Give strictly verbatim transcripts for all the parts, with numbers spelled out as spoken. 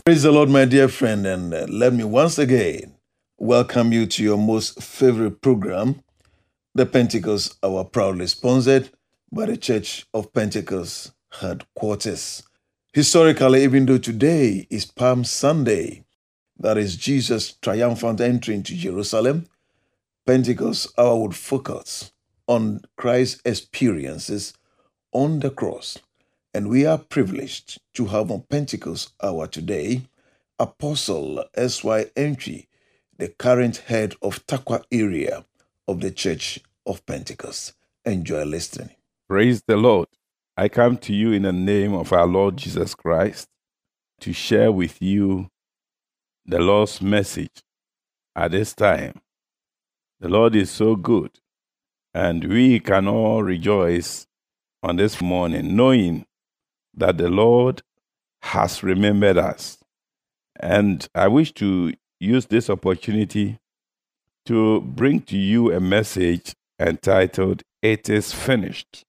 Praise the Lord, my dear friend, and uh, let me once again welcome you to your most favorite program, the Pentecost Hour, proudly sponsored by the Church of Pentecost headquarters. Historically, even though today is Palm Sunday, that is Jesus' triumphant entry into Jerusalem, Pentecost Hour would focus on Christ's experiences on the cross. And we are privileged to have on Pentecost Hour today Apostle S Y Entry, the current head of Takwa area of the Church of Pentecost. Enjoy listening. Praise the Lord. I come to you in the name of our Lord Jesus Christ to share with you the Lord's message at this time. The Lord is so good, and we can all rejoice on this morning, knowing that the Lord has remembered us. And I wish to use this opportunity to bring to you a message entitled, It is Finished.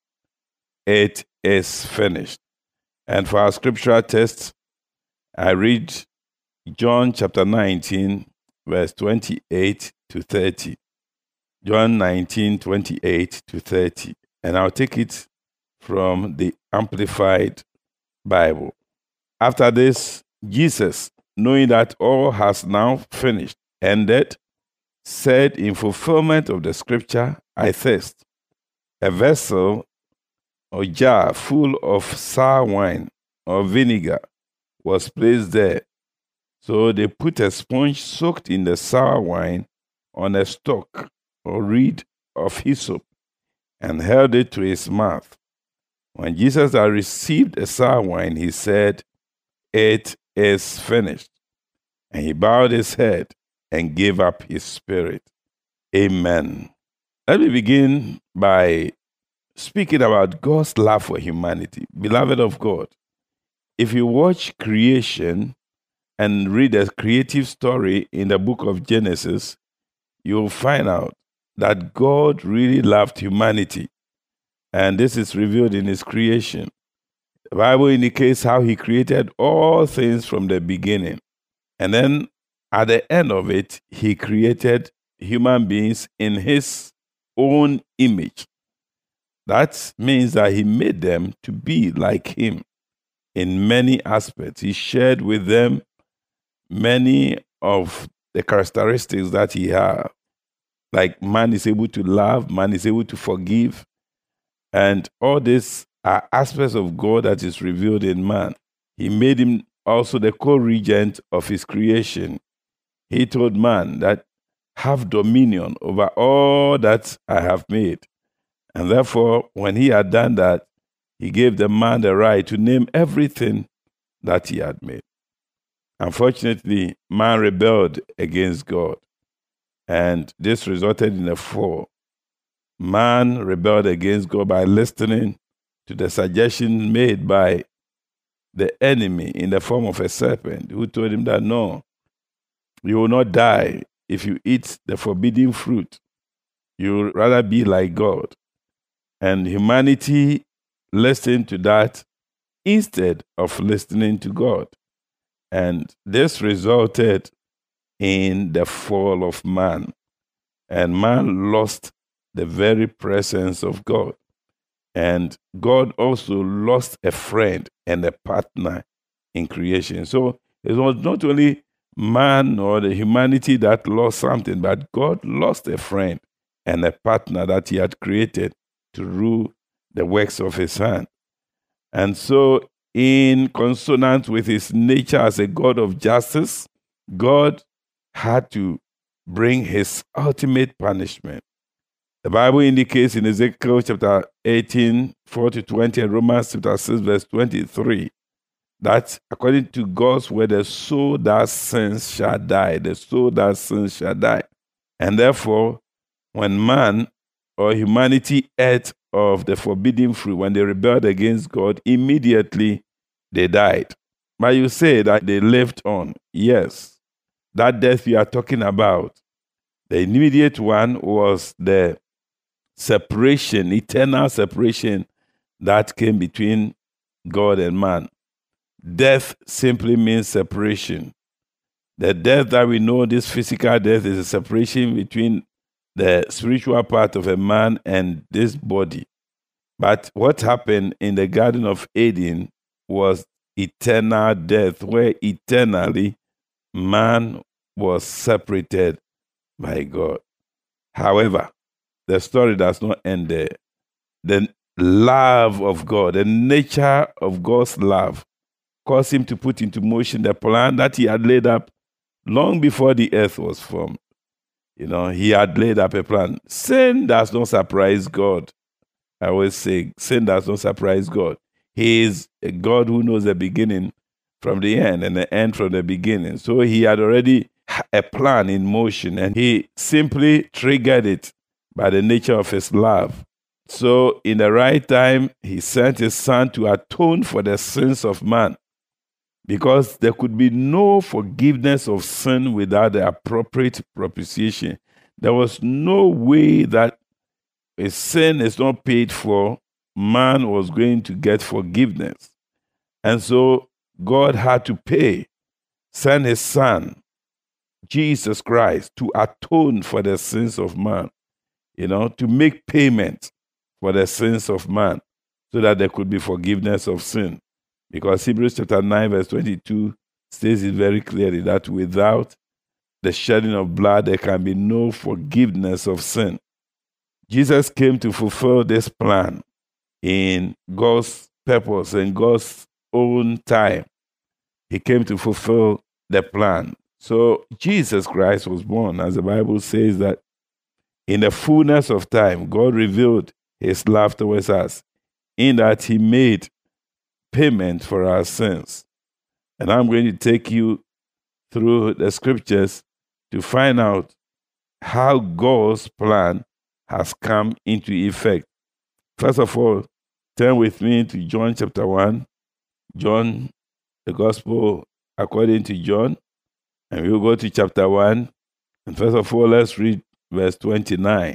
It is finished. And for our scriptural text, I read John chapter nineteen, verse twenty-eight to thirty. John nineteen, twenty-eight to thirty. And I'll take it from the Amplified Bible. After this, Jesus, knowing that all has now finished, ended, said in fulfillment of the scripture, I thirst. A vessel or jar full of sour wine or vinegar was placed there. So they put a sponge soaked in the sour wine on a stalk or reed of hyssop and held it to his mouth. When Jesus had received the sour wine, he said, It is finished. And he bowed his head and gave up his spirit. Amen. Let me begin by speaking about God's love for humanity. Beloved of God, if you watch creation and read a creative story in the book of Genesis, you'll find out that God really loved humanity. And this is revealed in his creation. The Bible indicates how he created all things from the beginning. And then at the end of it, he created human beings in his own image. That means that he made them to be like him in many aspects. He shared with them many of the characteristics that he had. Like man is able to love, man is able to forgive, and all these are aspects of God that is revealed in man. He made him also the co-regent of his creation. He told man that have dominion over all that I have made. And therefore, when he had done that, he gave the man the right to name everything that he had made. Unfortunately, man rebelled against God, and this resulted in a fall. Man rebelled against God by listening to the suggestion made by the enemy in the form of a serpent, who told him that no, you will not die if you eat the forbidden fruit. You will rather be like God. And humanity listened to that instead of listening to God. And this resulted in the fall of man. And man lost the very presence of God. And God also lost a friend and a partner in creation. So it was not only man or the humanity that lost something, but God lost a friend and a partner that he had created to rule the works of his hand. And so, in consonance with his nature as a God of justice, God had to bring his ultimate punishment. The Bible indicates in Ezekiel chapter eighteen, four to twenty, and Romans chapter six, verse twenty-three, that according to God's word, the soul that sins shall die. The soul that sins shall die. And therefore, when man or humanity ate of the forbidden fruit, when they rebelled against God, immediately they died. But you say that they lived on. Yes, that death we are talking about, the immediate one was the separation, eternal separation that came between God and man. death simply means separation. The death that we know, this physical death, is a separation between the spiritual part of a man and this body. But what happened in the Garden of Eden was eternal death, where eternally man was separated by God. However, the story does not end there. The love of God, the nature of God's love, caused him to put into motion the plan that he had laid up long before the earth was formed. You know, he had laid up a plan. Sin does not surprise God. I always say, sin does not surprise God. He is a God who knows the beginning from the end and the end from the beginning. So he had already a plan in motion, and he simply triggered it by the nature of his love. So in the right time, he sent his son to atone for the sins of man, because there could be no forgiveness of sin without the appropriate propitiation. There was no way that a sin is not paid for, man was going to get forgiveness. And so God had to pay, send his son, Jesus Christ, to atone for the sins of man, you know, to make payment for the sins of man, so that there could be forgiveness of sin. Because Hebrews chapter nine, verse twenty-two says it very clearly that without the shedding of blood, there can be no forgiveness of sin. Jesus came to fulfill this plan in God's purpose and God's own time. He came to fulfill the plan. So Jesus Christ was born, as the Bible says, that in the fullness of time, God revealed his love towards us, in that he made payment for our sins. And I'm going to take you through the scriptures to find out how God's plan has come into effect. First of all, turn with me to John chapter one, John, the Gospel according to John, and we'll go to chapter one. And first of all, let's read verse twenty-nine.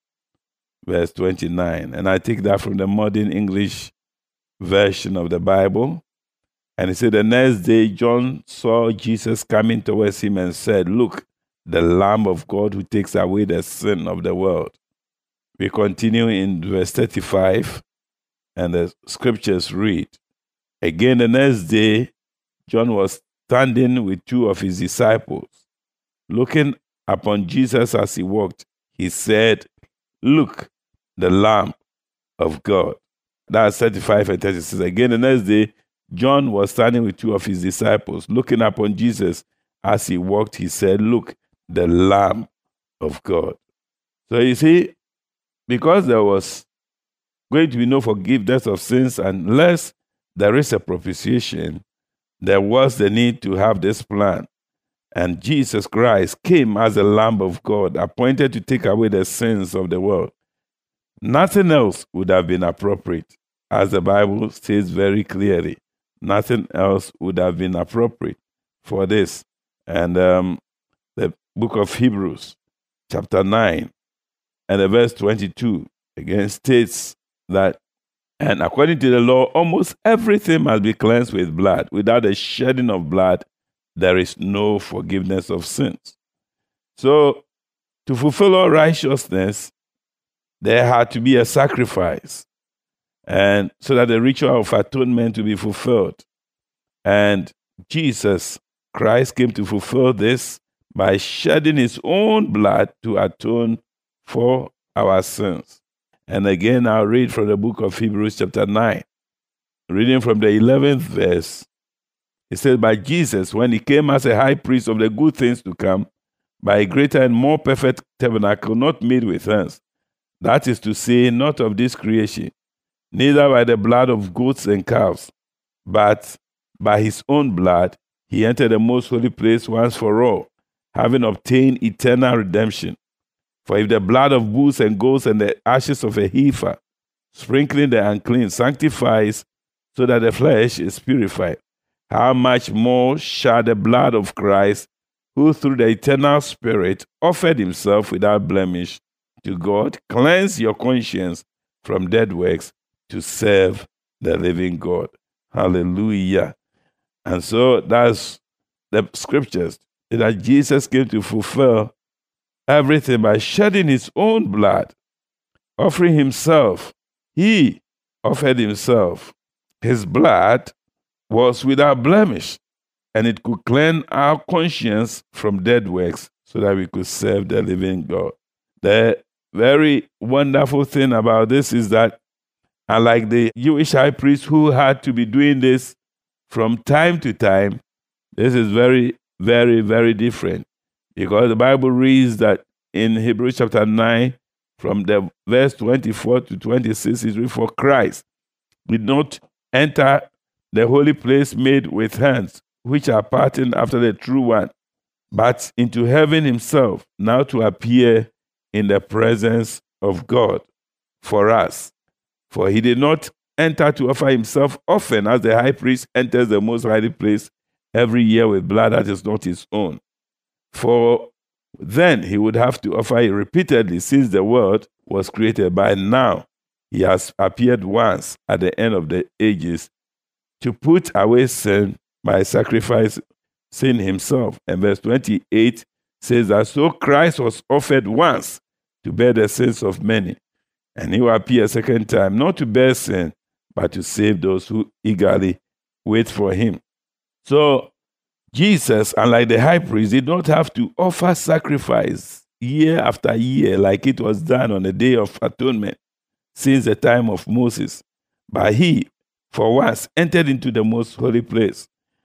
Verse twenty-nine. And I take that from the Modern English version of the Bible. And it said, the next day John saw Jesus coming towards him and said, look, the Lamb of God who takes away the sin of the world. We continue in verse thirty-five, and the scriptures read, again the next day John was standing with two of his disciples. Looking upon Jesus as he walked, he said, look, the Lamb of God. That's thirty-five and thirty-six. Again, the next day, John was standing with two of his disciples. Looking upon Jesus as he walked, he said, look, the Lamb of God. So you see, because there was going to be no forgiveness of sins unless there is a propitiation, there was the need to have this plan. And Jesus Christ came as the Lamb of God, appointed to take away the sins of the world. Nothing else would have been appropriate. As the Bible says very clearly, nothing else would have been appropriate for this. And um, the book of Hebrews, chapter nine, and the verse twenty-two, again states that, and according to the law, almost everything must be cleansed with blood. Without the shedding of blood, there is no forgiveness of sins. So, to fulfill all righteousness, there had to be a sacrifice, and so that the ritual of atonement to be fulfilled. And Jesus Christ came to fulfill this by shedding his own blood to atone for our sins. And again, I'll read from the book of Hebrews chapter nine, reading from the eleventh verse. It says, by Jesus, when he came as a high priest of the good things to come, by a greater and more perfect tabernacle, not made with hands, that is to say, not of this creation, neither by the blood of goats and calves, but by his own blood, he entered the most holy place once for all, having obtained eternal redemption. For if the blood of bulls and goats and the ashes of a heifer, sprinkling the unclean, sanctifies so that the flesh is purified, how much more shall the blood of Christ, who through the eternal Spirit offered himself without blemish to God, cleanse your conscience from dead works to serve the living God. Hallelujah. And so that's the scriptures, that Jesus came to fulfill everything by shedding his own blood, offering himself. He offered himself. His blood was without blemish, and it could cleanse our conscience from dead works so that we could serve the living God. The very wonderful thing about this is that, unlike the Jewish high priest who had to be doing this from time to time, this is very, very, very different, because the Bible reads that in Hebrews chapter nine, from the verse twenty-four to twenty-six, is read, for Christ did not enter the holy place made with hands, which are patterned after the true one, but into heaven himself, now to appear in the presence of God for us. For he did not enter to offer himself often, as the high priest enters the most holy place every year with blood that is not his own. For then he would have to offer it repeatedly, since the world was created. By now he has appeared once at the end of the ages to put away sin by sacrificing himself. And verse twenty-eight says that, so Christ was offered once to bear the sins of many, and he will appear a second time, not to bear sin, but to save those who eagerly wait for him. So Jesus, unlike the high priest, did not have to offer sacrifice year after year like it was done on the Day of Atonement since the time of Moses. But he, for once, entered into the most holy place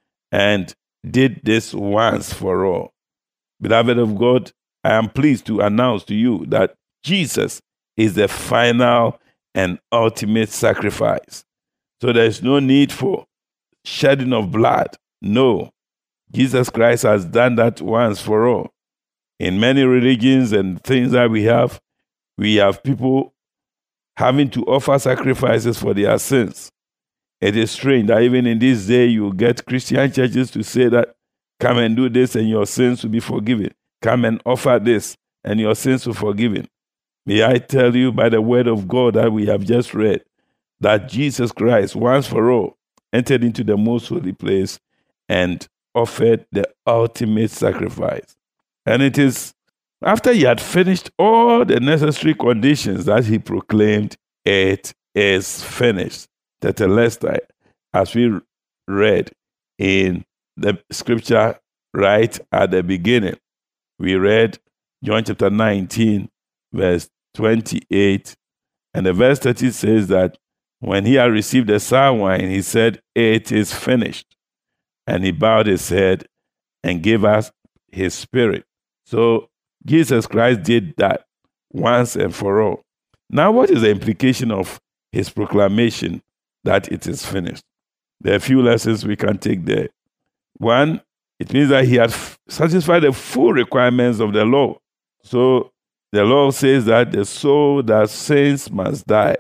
and did this once for all. Beloved of God, I am pleased to announce to you that Jesus is the final and ultimate sacrifice. So there is no need for shedding of blood. No, Jesus Christ has done that once for all. In many religions and things that we have, we have people having to offer sacrifices for their sins. It is strange that even in this day you get Christian churches to say that, come and do this and your sins will be forgiven. Come and offer this and your sins will be forgiven. May I tell you by the word of God that we have just read, that Jesus Christ, once for all, entered into the most holy place and offered the ultimate sacrifice. And it is after he had finished all the necessary conditions that he proclaimed, it is finished. Tetelestai, as we read in the scripture right at the beginning. We read John chapter nineteen, verse twenty-eight, and the verse thirty says that when he had received the sour wine, he said, it is finished. And he bowed his head and gave us his spirit. So Jesus Christ did that once and for all. Now, what is the implication of his proclamation that it is finished? There are a few lessons we can take there. One, it means that he had satisfied the full requirements of the law. So the law says that the soul that sins must die.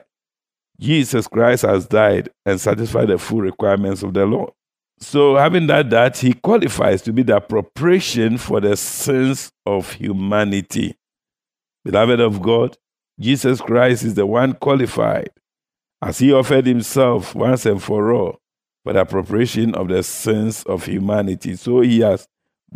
Jesus Christ has died and satisfied the full requirements of the law. So having done that, he qualifies to be the propitiation for the sins of humanity. Beloved of God, Jesus Christ is the one qualified, as he offered himself once and for all for the propitiation of the sins of humanity. So he has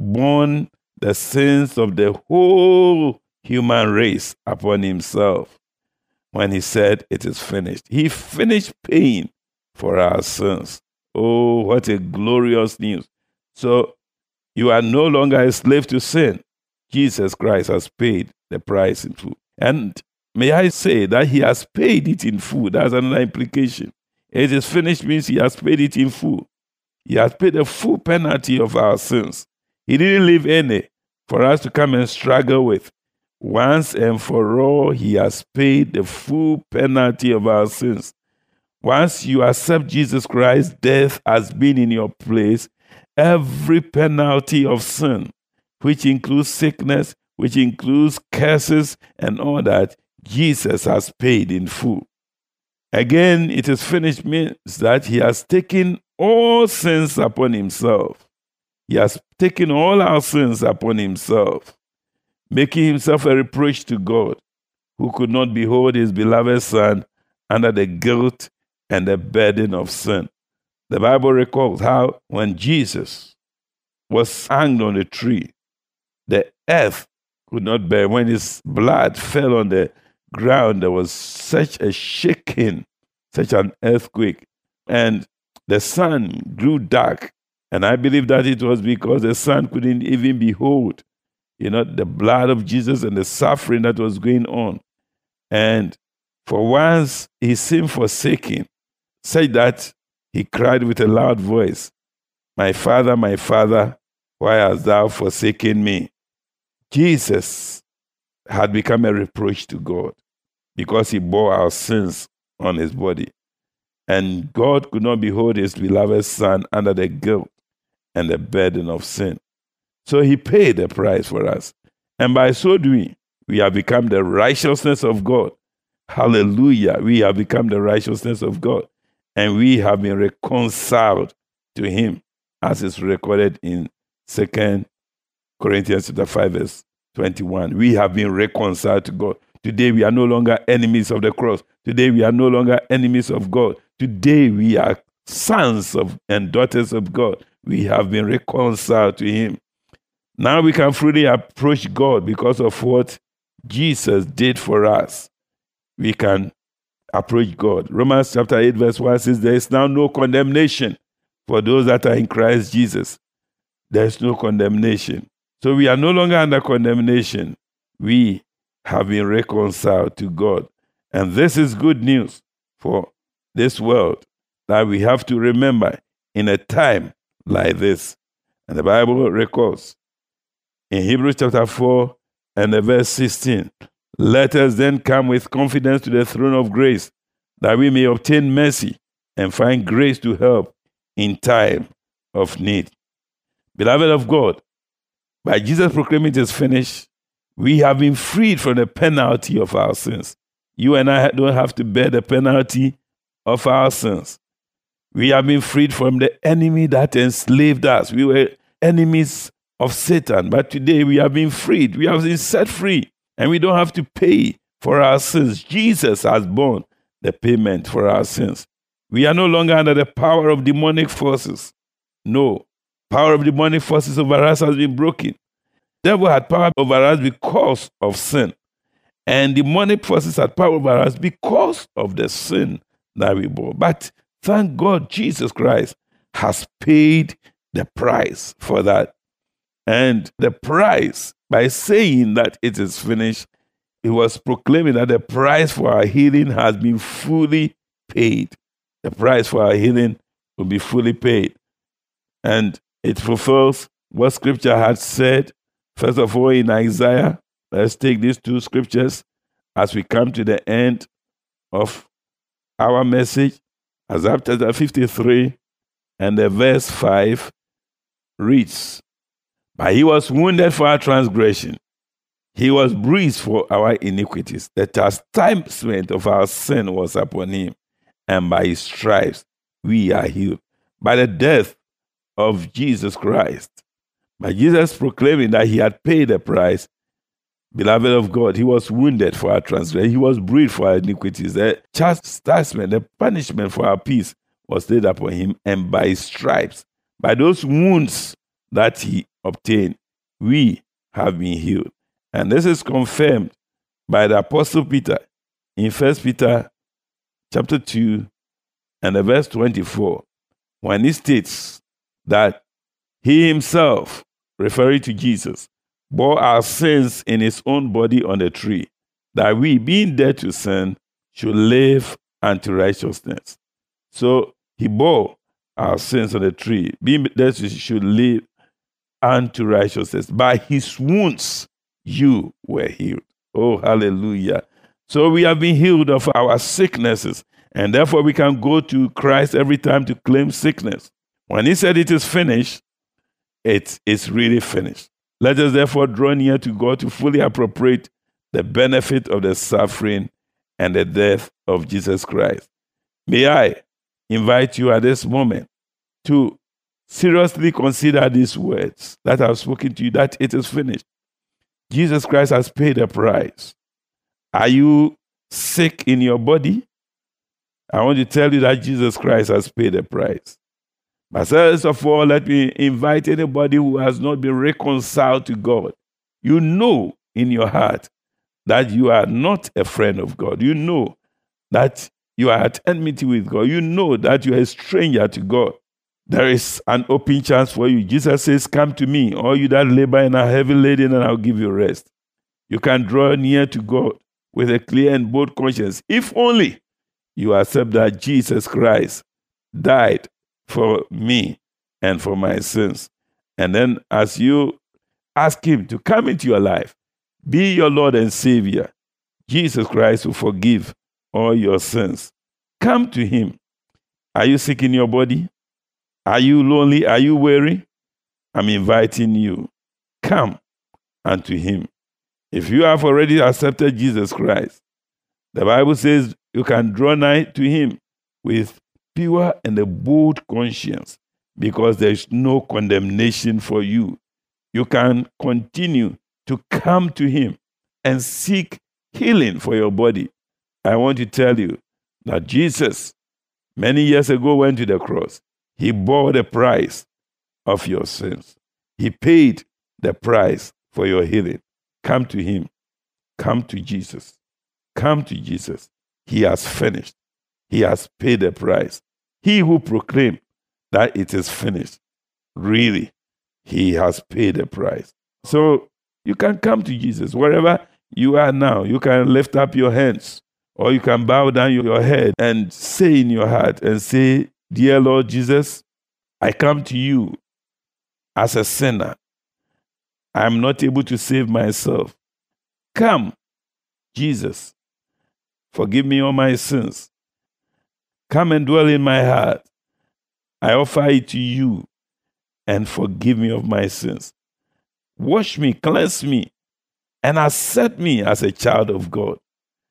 borne the sins of the whole human race upon himself when he said it is finished. He finished paying for our sins. Oh, what a glorious news. So you are no longer a slave to sin. Jesus Christ has paid the price in full. And may I say that he has paid it in full. That's another implication. It is finished means he has paid it in full. He has paid the full penalty of our sins. He didn't leave any for us to come and struggle with. Once and for all, he has paid the full penalty of our sins. Once you accept Jesus Christ's death has been in your place, every penalty of sin, which includes sickness, which includes curses and all that, Jesus has paid in full. Again, it is finished means that he has taken all sins upon himself. He has taken all our sins upon himself, making himself a reproach to God, who could not behold his beloved Son under the guilt and the burden of sin. The Bible records how when Jesus was hanged on a tree, the earth could not bear. When his blood fell on the ground, there was such a shaking, such an earthquake, and the sun grew dark. And I believe that it was because the sun couldn't even behold, you know, the blood of Jesus and the suffering that was going on. And for once he seemed forsaken, such that he cried with a loud voice, "My Father, my Father, why hast thou forsaken me?" Jesus had become a reproach to God because he bore our sins on his body. And God could not behold his beloved Son under the guilt and the burden of sin. So he paid the price for us. And by so doing, we have become the righteousness of God. Hallelujah. We have become the righteousness of God. And we have been reconciled to him, as is recorded in Second Corinthians chapter five, verse twenty-one. We have been reconciled to God. Today we are no longer enemies of the cross. Today we are no longer enemies of God. Today we are sons of and daughters of God. We have been reconciled to him. Now we can freely approach God because of what Jesus did for us. We can approach God. Romans chapter eight, verse one says, "There is now no condemnation for those that are in Christ Jesus." There is no condemnation. So we are no longer under condemnation. We have been reconciled to God. And this is good news for this world that we have to remember in a time like this. And the Bible records in Hebrews chapter four and the verse sixteen, "Let us then come with confidence to the throne of grace, that we may obtain mercy and find grace to help in time of need." Beloved of God, by Jesus proclaiming it is finished, we have been freed from the penalty of our sins. You and I don't have to bear the penalty of our sins. We have been freed from the enemy that enslaved us. We were enemies of Satan, but today we have been freed. We have been set free, and we don't have to pay for our sins. Jesus has borne the payment for our sins. We are no longer under the power of demonic forces. No, power of demonic forces over us has been broken. The devil had power over us because of sin, and demonic forces had power over us because of the sin that we bore. But thank God, Jesus Christ has paid the price for that. And the price, by saying that it is finished, he was proclaiming that the price for our healing has been fully paid. The price for our healing will be fully paid. And it fulfills what Scripture had said. First of all, in Isaiah, let's take these two scriptures as we come to the end of our message. Isaiah chapter fifty-three and the verse five reads, "But he was wounded for our transgression. He was bruised for our iniquities. The chastisement of our sin was upon him, and by his stripes we are healed." By the death of Jesus Christ, by Jesus proclaiming that he had paid the price, beloved of God, he was wounded for our transgression. He was bruised for our iniquities. The chastisement, the punishment for our peace was laid upon him, and by his stripes, by those wounds that he obtained, we have been healed. And this is confirmed by the Apostle Peter in First Peter chapter two and the verse twenty-four, when he states that he himself, referring to Jesus, bore our sins in his own body on the tree, that we, being dead to sin, should live unto righteousness. So he bore our sins on the tree, being dead to sin, should live unto righteousness. By his wounds you were healed. Oh, hallelujah. So we have been healed of our sicknesses, and therefore we can go to Christ every time to claim sickness. When he said it is finished, it is really finished. Let us therefore draw near to God to fully appropriate the benefit of the suffering and the death of Jesus Christ. May I invite you at this moment to seriously consider these words that I have spoken to you, that it is finished. Jesus Christ has paid the price. Are you sick in your body? I want to tell you that Jesus Christ has paid the price. But first of all, let me invite anybody who has not been reconciled to God. You know in your heart that you are not a friend of God. You know that you are at enmity with God. You know that you are a stranger to God. There is an open chance for you. Jesus says, come to me, all you that labor and are heavy laden, and I'll give you rest. You can draw near to God with a clear and bold conscience, if only you accept that Jesus Christ died for me and for my sins. And then as you ask him to come into your life, be your Lord and Savior, Jesus Christ will forgive all your sins. Come to him. Are you sick in your body? Are you lonely? Are you weary? I'm inviting you. Come unto him. If you have already accepted Jesus Christ, the Bible says you can draw nigh to him with pure and a bold conscience, because there is no condemnation for you. You can continue to come to him and seek healing for your body. I want to tell you that Jesus, many years ago, went to the cross. He bore the price of your sins. He paid the price for your healing. Come to him. Come to Jesus. Come to Jesus. He has finished. He has paid the price. He who proclaimed that it is finished, really, he has paid the price. So you can come to Jesus wherever you are now. You can lift up your hands, or you can bow down your head and say in your heart and say, dear Lord Jesus, I come to you as a sinner. I am not able to save myself. Come, Jesus, forgive me all my sins. Come and dwell in my heart. I offer it to you, and forgive me of my sins. Wash me, cleanse me, and accept me as a child of God.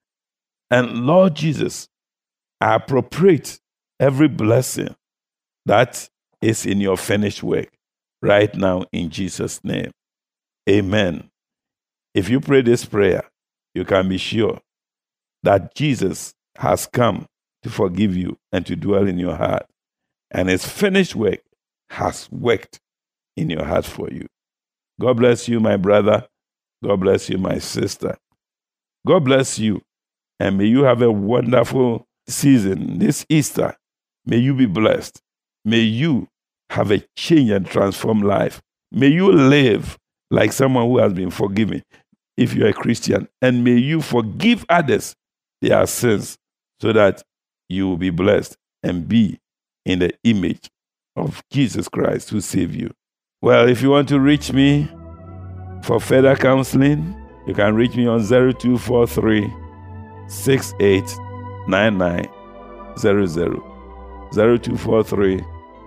And Lord Jesus, I appropriate every blessing that is in your finished work right now in Jesus' name. Amen. If you pray this prayer, you can be sure that Jesus has come to forgive you and to dwell in your heart. And his finished work has worked in your heart for you. God bless you, my brother. God bless you, my sister. God bless you. And may you have a wonderful season this Easter. May you be blessed. May you have a change and transformed life. May you live like someone who has been forgiven if you're a Christian. And may you forgive others their sins so that you will be blessed and be in the image of Jesus Christ who saved you. Well, if you want to reach me for further counseling, you can reach me on zero two four three, six eight nine nine zero zero. zero two four three,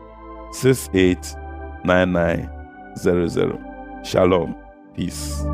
six eight nine nine zero zero. Shalom. Peace.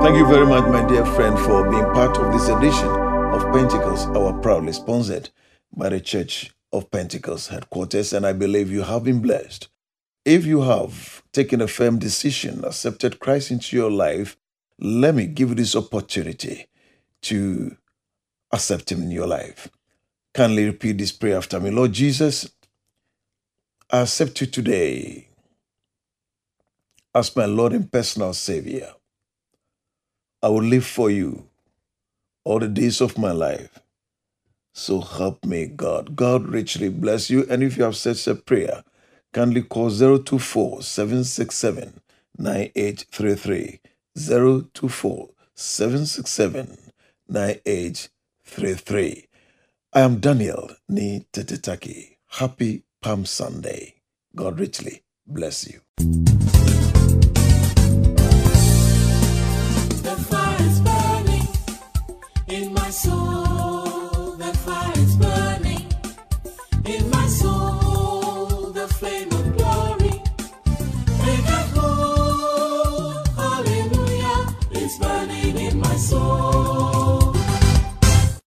Thank you very much, my dear friend, for being part of this edition of Pentecost, our proudly sponsored by the Church of Pentecost headquarters, and I believe you have been blessed. If you have taken a firm decision, accepted Christ into your life, let me give you this opportunity to accept Him in your life. Kindly repeat this prayer after me. Lord Jesus, I accept you today as my Lord and personal Savior. I will live for you all the days of my life. So help me, God. God richly bless you. And if you have said a prayer, kindly call zero two four, seven six seven, nine eight three three. zero two four, seven six seven, nine eight three three. I am Daniel Ni Tetetaki. Happy Palm Sunday. God richly bless you. The fire is burning in my soul. The fire is burning in my soul. The flame of glory. Take a hold. Hallelujah. It's burning in my soul.